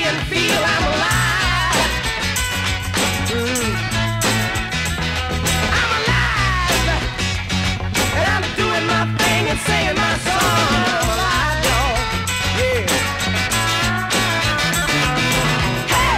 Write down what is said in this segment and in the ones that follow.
and feel I'm alive. I'm alive, and I'm doing my thing and singing my song. I'm alive, y'all. Yeah. Hey.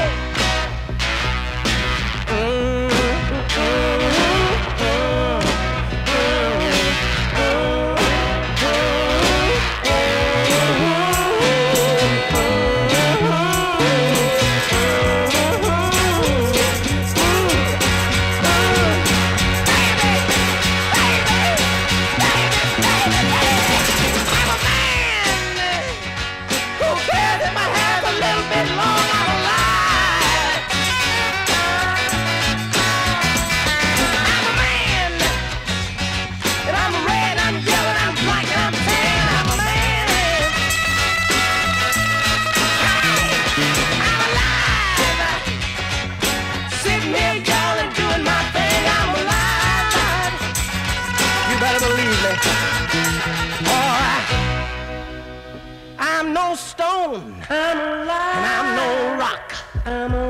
I'm no stone, I'm alive, and I'm no rock. I'm alive.